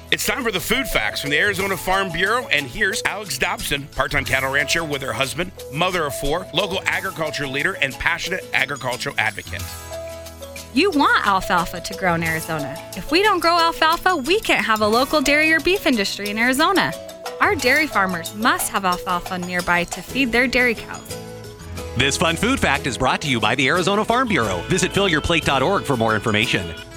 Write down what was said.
It's time for the food facts from the Arizona Farm Bureau, and here's Alex Dobson, part-time cattle rancher with her husband, mother of 4, local agriculture leader, and passionate agricultural advocate. You want alfalfa to grow in Arizona. If we don't grow alfalfa, we can't have a local dairy or beef industry in Arizona. Our dairy farmers must have alfalfa nearby to feed their dairy cows. This fun food fact is brought to you by the Arizona Farm Bureau. Visit fillyourplate.org for more information.